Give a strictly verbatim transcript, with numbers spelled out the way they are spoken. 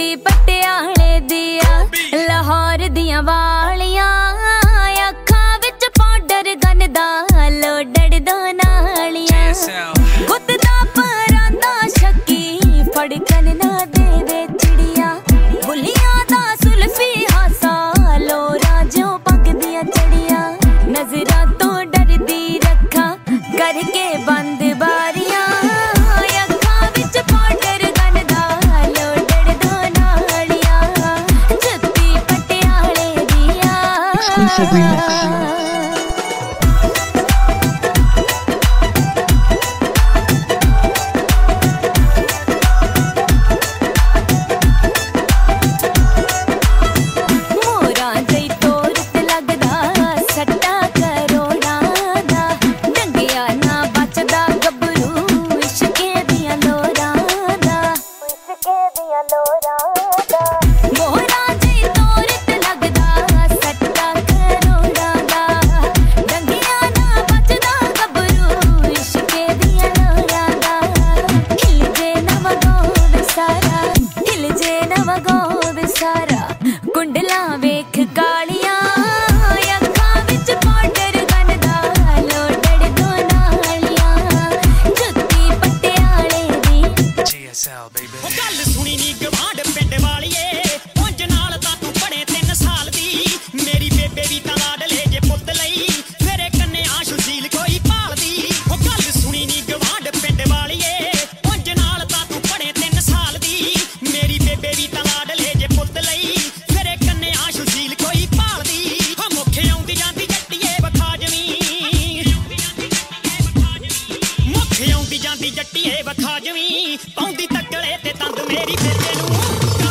पटियाले दिया लाहौर दियां वालियां अखां विच पाउडर गनदा लोडड़ दो नालियां गुत दा परांदा शक्की फड़कन ना देवे चिड़िया बुलियां दा सुल्फी हासा लोरा जो पग दियां चढ़िया नजरां तो डरदी रखा करके बंद बारियां अखां विच पाउडर गनदा लोडड़ दो नालियां जुत्ती पटियाले दिया Exclusive remix. कुंडला वेख कालियां अखां विच पाउडर गनदा लोडड़ दो नालियां जुत्ती पटियाले दी G S L baby ओ गल सुनी नी गवांड पिंड वालिए उंज नाल तां तू पढ़े तीन साल दी मेरी बेबे भी तां लाडले जे पुੱਤ ਲਈ फेरे कन्ने आशुशील कोई भालदी ओ गल सुनी नी गवांड पिंड वालिए उंज नाल तां तू पढ़े तीन साल दी मेरी बेबे भी तां लाडले जे पुੱਤ ਲਈ ਜਾਂਦੀ ਜੱਟੀਏ ਵਖਾ ਜਵੀਂ ਪਾਉਂਦੀ ਤੱਕਲੇ ਤੇ ਤੰਦ ਮੇਰੀ ਫਿਰਦੇ ਨੂੰ